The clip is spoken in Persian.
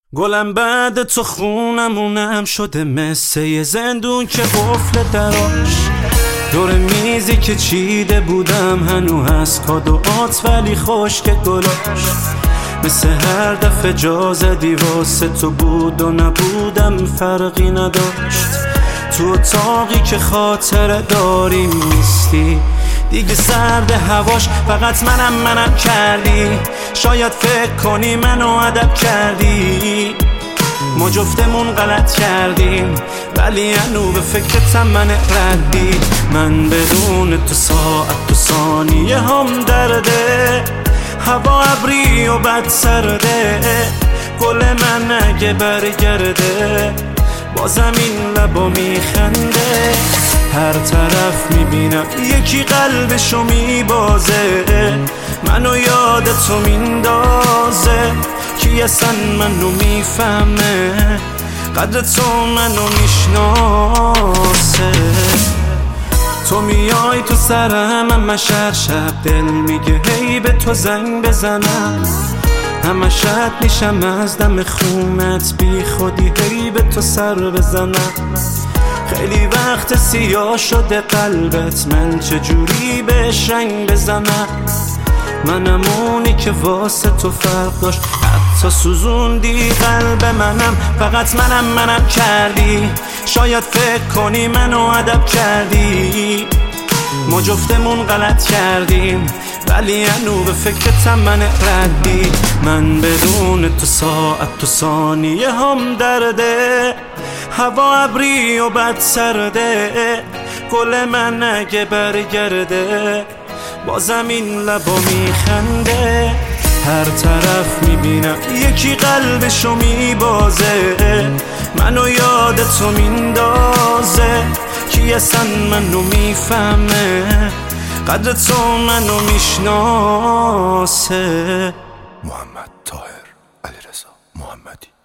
گلم بعد تو خونمونم شده مثل یه زندون که قفل دراش. دور میزی که چیده بودم هنو هست کادوات ولی خشک گلاش. مثل هر دفعه جا زدی واسه تو بود و نبودم فرقی نداشت. تو اتاقی که خاطره داری نیستی دیگه، سرد هواش فقط منم کردی. شاید فکر کنی منو ادب کردی، ما جفتمون غلط کردیم ولی هنو به فکرتم من ردی. من بدون تو ساعت تو ثانیه هم درده، هوا ابری و بد سرده. گل من اگه برگرده بازم این لبا میخنده. هر طرف میبینم یکی قلبشو میبازه، منو یاد تو میندازه. کی اصلا منو میفهمه، قدر تو منو میشناسه. تو میای تو سرم همش هر شب، دل میگه هی به تو زنگ بزنم. همش رد میشم از دم خونت، بی خودی هی به تو سر بزنم. خیلی وقت سیاه شده قلبت، من چجوری بهش رنگ بزنم. منم اونی که واسه تو فرق داشت، حتی سوزوندی قلب منم. فقط منم کردی، شاید فکر کنی منو ادب کردی. ما جفتمون غلط کردیم ولی هنو به فکرتم من ردی. من بدون تو ساعت تو ثانیه هم درده، هوا ابری و بد سرده. گل من اگه برگرده بازم این لبا میخنده. هر طرف میبینم یکی قلبشو میبازه، منو یاد تو میندازه. کی اصلا منو میفهمه، قدر تو منو میشناسه. محمد طاهر علیرضا محمدی.